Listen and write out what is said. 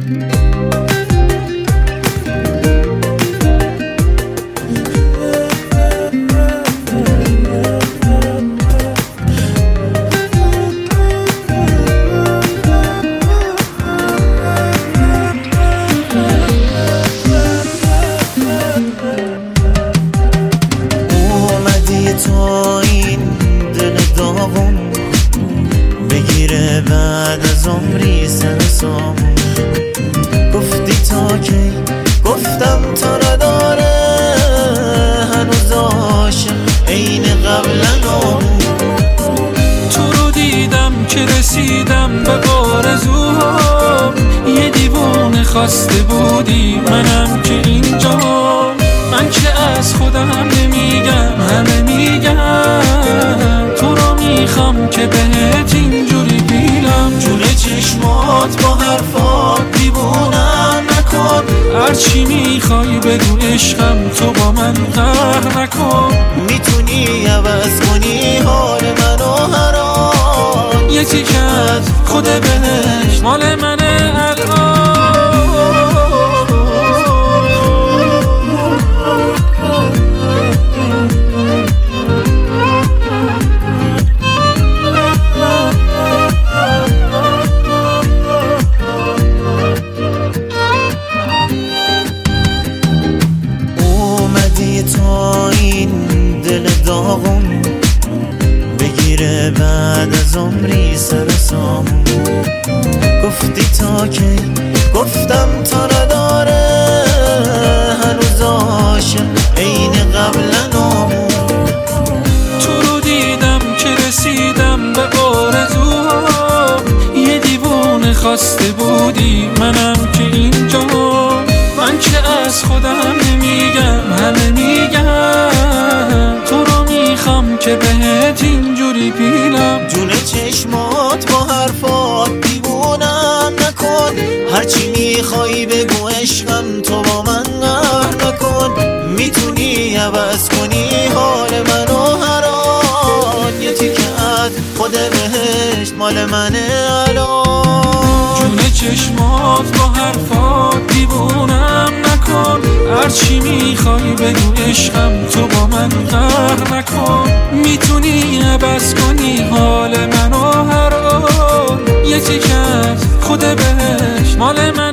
تا این دل داغون بگیره بعد از عمری سر سامون. گفتی تا کی؟ گفتم تا نداره هنوز عاشق عین قبلا. تو رو دیدم که رسیدم به آرزوها، یه دیوونه خواسته بودی منم که اینجا. من که از خودم نمیگم همه میگم، تو رو میخوام که بهت اینجوری بیلم. جون چشمات با حرفات دیوونم نکن، هرچی میخوای بگو عشقم تو با من قهر نکن. میتونی عوض کنی حال منو هر آن، یه تیکه از خود بهشت مال منه الان. تا این دل داغون بگیره بعد از عمری سر سامون. گفتی تا کی؟ گفتم تا نداره هنوز عاشق عین قبلا. تو رو دیدم که رسیدم به آرزوها، یه دیوونه خواسته بودی منم که اینجا. من که از خودم نمیگم همه میگم، تو رو میخوام که بهت اینجوری پیلم. جون چشمات با حرفات دیوونم نکن، هرچی میخوای بگو عشقم تو با من قهر نکن. میتونی عوض کنی حال منو هر آن، یه تیکه از خود بهشت مال منه الان. جون چشمات با حرفات دیوونم نکن، هرچی میخوای بگو عشقم تو با من قهر نکن. میتونی عوض کنی حال منو هر آن، یه تیکه از خود بهشت مال من.